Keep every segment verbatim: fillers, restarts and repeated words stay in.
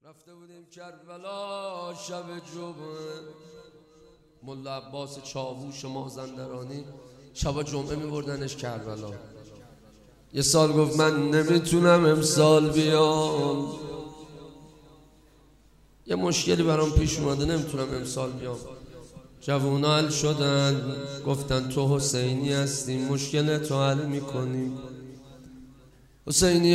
رفته بودیم کربلا شب جمعه، ملا عباس چاووش مازندرانی شب جمعه می بردنش کربلا. یه سال گفت من نمیتونم امسال بیام، یه مشکلی برام پیش اومده نمیتونم امسال بیام. جوونا حل شدن گفتن تو حسینی هستی مشکل تو حل میکنیم. حسینی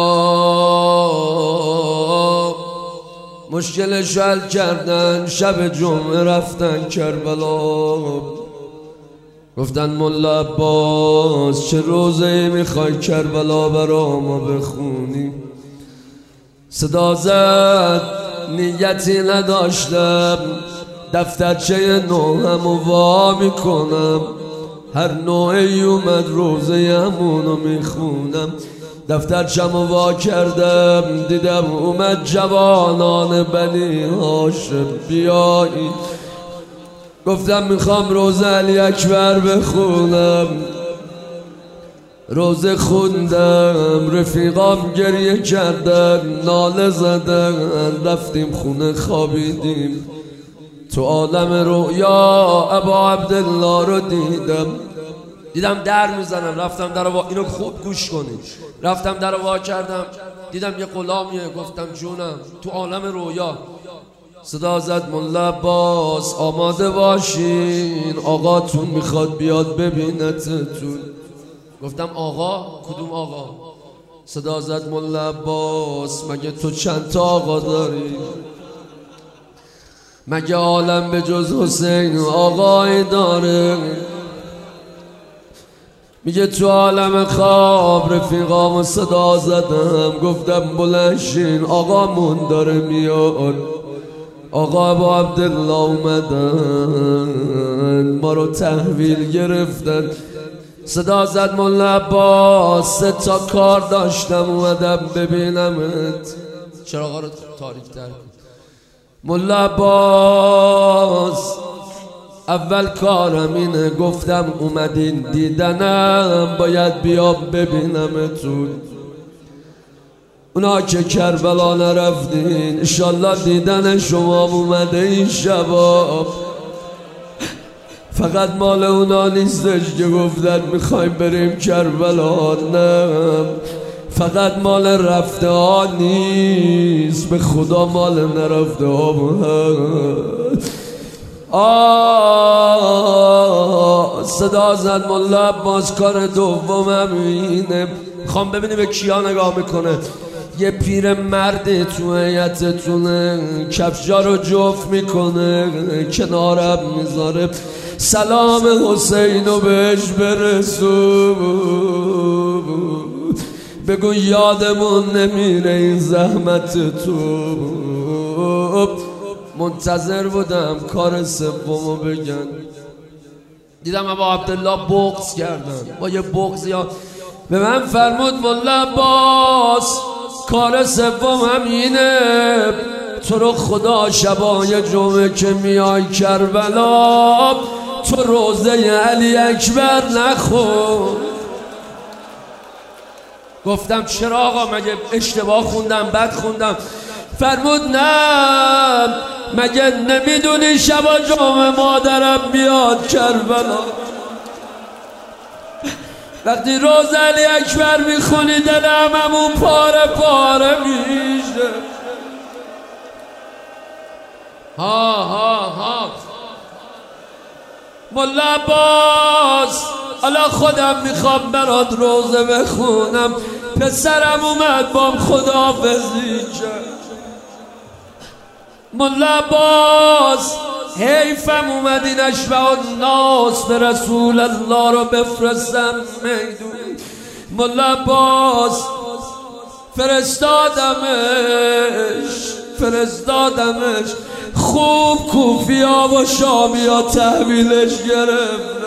ها مشکلش حل کردن، شب جمعه رفتن کربلا. گفتن ملا عباس چه روزه میخوای کربلا برا ما بخونی؟ صدا زد نیتی نداشتم، دفترچه نوحمو وا میکنم، هر نوعی اومد روزه همونو میخونم. دفترچمو وا کردم دیدم اومد جوانان بنی هاشم بیایی. گفتم میخوام روزه علی اکبر بخونم. روزه خوندم، رفیقام گریه کردن، ناله زدن، رفتیم خونه خوابیدیم. تو عالم رویا ابا عبدالله رو دیدم دیدم در میزنم، رفتم در وا... اینو خوب گوش کنید. رفتم در وا کردم دیدم یه غلامیه، گفتم جونم. تو عالم رویا صدا زد ملا عباس آماده باشین آقاتون میخواد بیاد ببینتتون. گفتم آقا؟ کدوم آقا؟ صدا زد ملا عباس مگه تو چند تا آقا داری؟ مگه عالم به جز حسین آقایی داره؟ میگه تو عالم خواب رفیقامو صدا زدم، گفتم بلنشین آقامون داره میاد. آقا با عبدالله اومدن ما رو تحویل گرفتن. صدا زد ملا عباس سه تا کار داشتم اومدم ببینمت. چراغا رو تاریک تر کن. ملا عباس اول کارم اینه، گفتم اومدین دیدنم باید بیام ببینمتون. اونا که کربلا نرفتین انشالله دیدن شما اومده این شباب. فقط مال اونا نیستش که گفتن میخوایم بریم کربلا، نه فقط مال رفته ها نیست، به خدا مال نرفته ها هست. آه صدا زد ملا عباس کار دومم اینه، میخوام ببینی به کیا نگاه میکنه. یه پیر مرد تو هیئتتونه، کفشا رو جفت میکنه کنارم میذاره، سلام حسینو بهش برسون، بگو یادمون نمیره این زحمت تو. منتظر بودم کار سومو بگن، دیدم ابا عبدالله بغض کردن. با یه بغض یا به من فرمود ملا عباس کار سوم همینه، تو رو خدا شبای جمعه که میای کربلا تو روزه علی اکبر نخون. گفتم چرا آقا مگه اشتباه خوندم بد خوندم؟ فرمود نه مگه نمیدونی شبا جمعه مادرم بیاد کربلا؟ وقتی روز علی اکبر میخونی دلم همون پاره پاره میشه. ها ها ها ملا عباس حالا خودم میخوام برات روزه بخونم. پسرم اومد بام خداحافظی کرد. ملا عباس حیفم اومد این اشبه الناس به رسول الله رو بفرستم میدون. ملا عباس فرستادمش فرستادمش خوب کوفیا و شامیا تحویلش گرفت.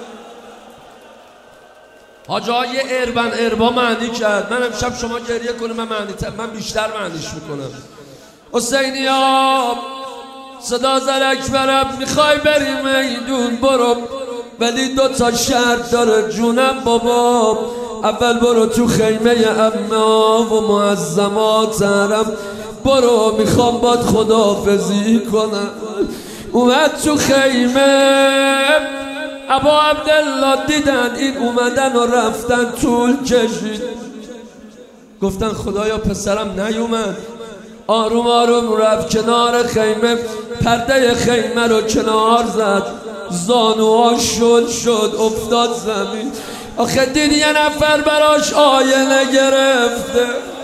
حاجا یه اربن اربا معنی کرد. من امشب شما گریه کنه من معنی من بیشتر معنیش میکنم. حسینی ها صدا زد اکبرم میخوای بری میدون برو، ولی دو تا شرط داره جونم بابا. اول برو تو خیمه اما و معظمات حرم برو میخوام باد خداحافظی کنم. اومد تو خیمه، ابا عبدالله دیدن این اومدن و رفتن، طول کشید. گفتن خدایا پسرم نیومد. آروم آروم رفت کنار خیمه، پرده خیمه رو کنار زد، زانوها شل شد، افتاد زمین. آخه دید یه نفر براش آینه گرفته،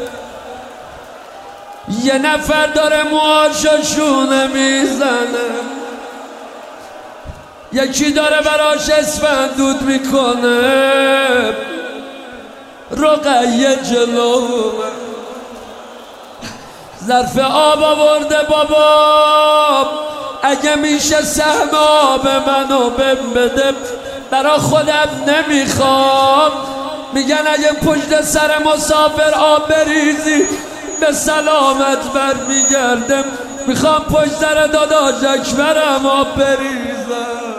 یه نفر داره موهاشونه میزنه، یکی داره براش اسفندود میکنه. رقیه جلو ظرف آب آورده، بابا اگه میشه سهم آب منو بهم بده، برا خودم نمیخوام. میگن اگه پشت سر مسافر آب بریزی به سلامت برمیگردم. میخوام پشت سر داداش اکبرم آب بریزم.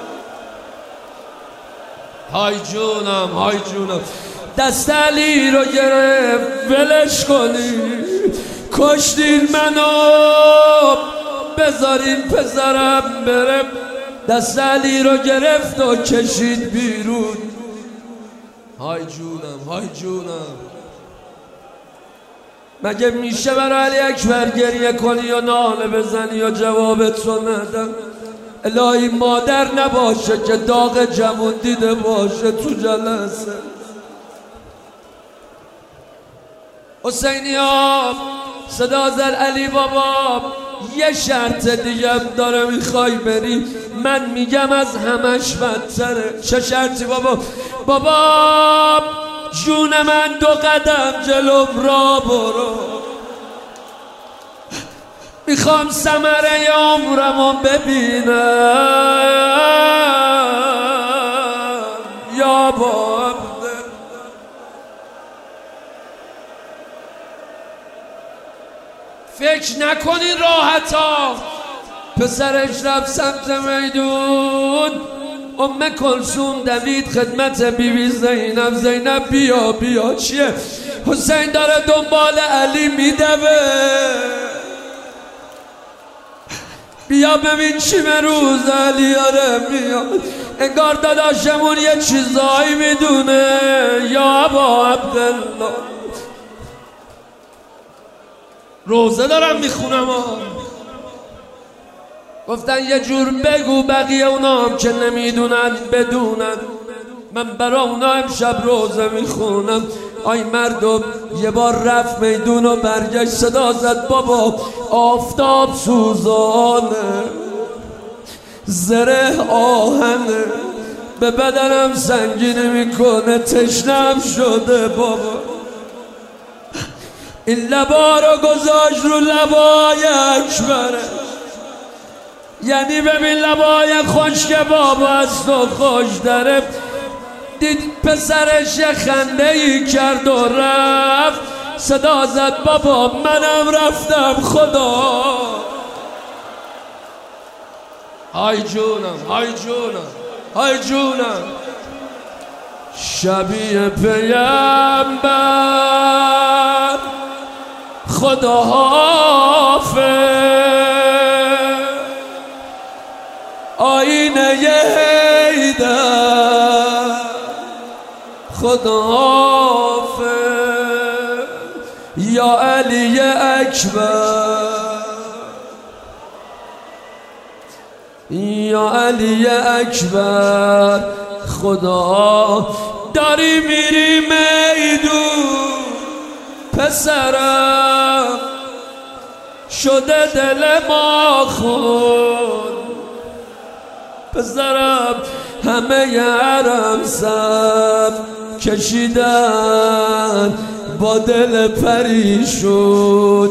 های جونم های جونم. دست علی رو گرفت، ولش کنی، کشتین منو، بذارین پسرم بره. دست علی رو گرفت و کشید بیرون. های جونم های جونم. مگه میشه برای علی اکبر گریه کنی یا ناله بزنی یا جوابت رو ندم؟ الهی مادر نباشه که داغ جوون دیده باشه تو جلسه. حسینی ها صدا زد علی بابا یه شرط دیگه داره میخوای بری؟ من میگم از همش بدتره. چه شرطی بابا؟ بابا جون من دو قدم جلوم را برو، میخوام ثمره عمرمو ببینم یا بابا. فکر نکنین راحتا. پسرش رفت سمت میدون، ام کلثوم دوید خدمت بی بی زینب. زینب بیا بیا. چیه؟ حسین داره دنبال علی میدوه، بیا ببین چی روز علی آره میاد. انگار داداشمون یه چیزایی میدونه. یا ابا عبدالله روزه دارم میخونم. گفتن یه جور بگو بقیه اونا هم که نمیدونن بدونن. من برا اونا امشب روزه میخونم. آی مردم یه بار رفت میدون و برگشت، صدا زد بابا آفتاب سوزانه، زره آهنه، به بدنم سنگینی میکنه، تشنم شده بابا. این لبا رو گذاشت رو لبای اکبره، یعنی ببین لبای خشک بابا از تو خوش داره. دید پسرش یه خنده ای کرد و رفت، صدا زد بابا منم رفتم خدا. های جونم های جونم های جونم. شبیه پیامبر خدا حافظ، آینه حیدر خدا حافظ، یا علی اکبر یا علی اکبر خدا. داری میری میدون پسرم، شده دل ما خون پسرم. همه حرم صف کشیدن با دل پریشون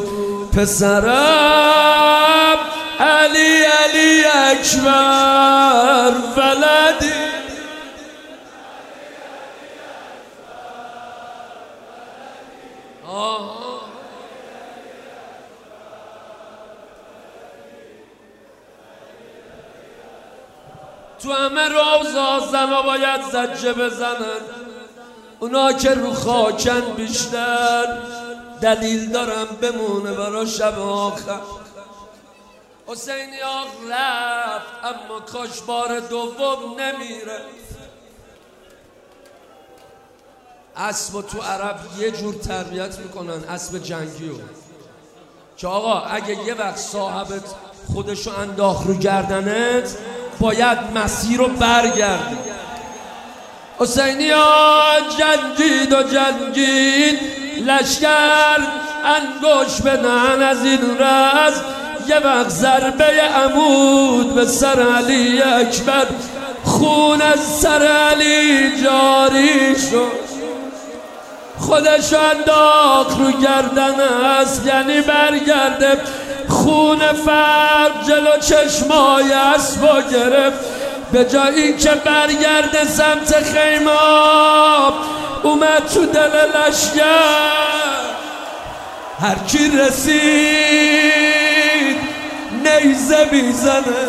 پسرم. علی علی اکبر ولدی. تو همه روزا زنا باید زجه بزنن، اونا که رو خاکن بیشتر دلیل دارم بمونه برا شب آخر. حسین آق رفت اما کاش بار دوم نمیره. اسب تو عرب یه جور تربیت میکنن، اسب جنگیو، که آقا اگه یه وقت صاحبت خودشو انداخت رو گردنت باید مسیر رو برگردی. حسینی ها جنگید و جنگید، لشکر انگوش بدن از این رز. یه وقت ضربه عمود به سر علی اکبر، خون از سر علی جاری شد. خودشو انداخت رو گردن است، یعنی برگرده. خون فرد جلو چشمای اسبا گرفت. به جایی که برگرده سمت خیمه اومد تو دل لشکر. هر کی رسید نیزه میزنه.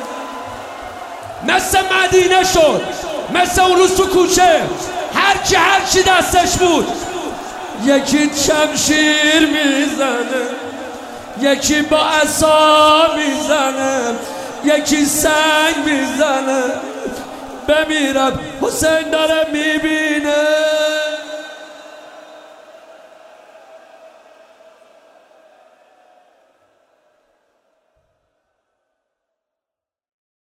مثل مدینه شد، مثل اون روز تو کوچه هر کی هر چی دستش بود، یکی شمشیر میزنه، یکی با عصا میزنه، یکی سنگ میزنه. بمیرم حسین داره میبینه